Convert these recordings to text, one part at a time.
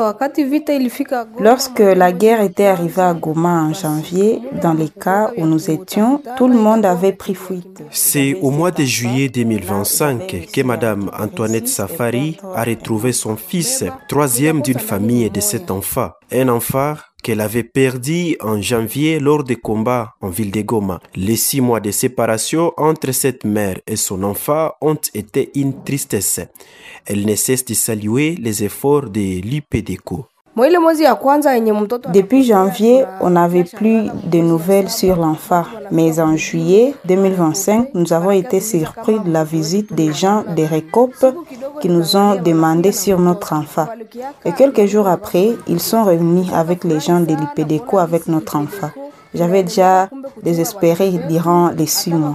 Lorsque la guerre était arrivée à Goma en janvier, dans les cas où nous étions, tout le monde avait pris fuite. C'est au mois de juillet 2025 que Madame Antoinette Safari a retrouvé son fils, troisième d'une famille de 7 enfants. Un enfant qu'elle avait perdu en janvier lors des combats en ville de Goma. Les 6 mois de séparation entre cette mère et son enfant ont été une tristesse. Elle ne cesse de saluer les efforts de l'IPDECO. Depuis janvier, on n'avait plus de nouvelles sur l'enfant. Mais en juillet 2025, nous avons été surpris de la visite des gens de RECOP qui nous ont demandé sur notre enfant. Et quelques jours après, ils sont revenus avec les gens de l'IPDECO avec notre enfant. J'avais déjà désespéré durant les 6 mois.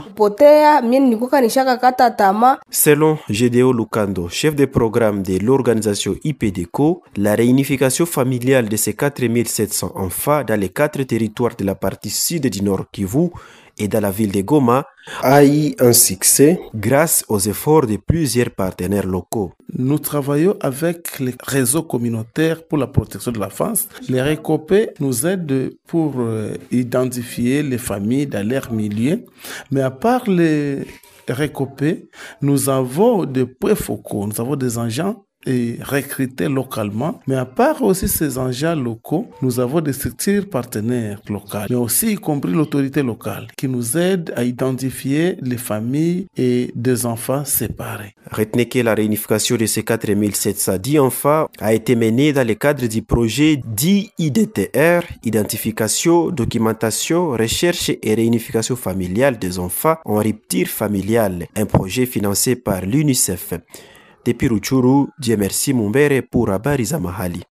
Selon Gédéo Lukando, chef de programme de l'organisation IPDECO, la réunification familiale de ces 4700 enfants dans les 4 territoires de la partie sud du Nord Kivu et dans la ville de Goma a eu un succès grâce aux efforts de plusieurs partenaires locaux. Nous travaillons avec les réseaux communautaires pour la protection de l'enfance. Les RECOP nous aident pour identifier les familles dans leur milieu. Mais à part les RECOP, nous avons des points focaux, nous avons des agents et recrutés localement. Mais à part aussi ces engins locaux, nous avons des structures partenaires locales, mais aussi y compris l'autorité locale qui nous aide à identifier les familles et des enfants séparés. Retenez que la réunification de ces 4710 enfants a été menée dans le cadre du projet dit IDTR, identification, documentation, recherche et réunification familiale des enfants en rupture familiale, un projet financé par l'UNICEF. Depuis Rutshuru, Dieu merci Mumbere pour Habari za Mahali.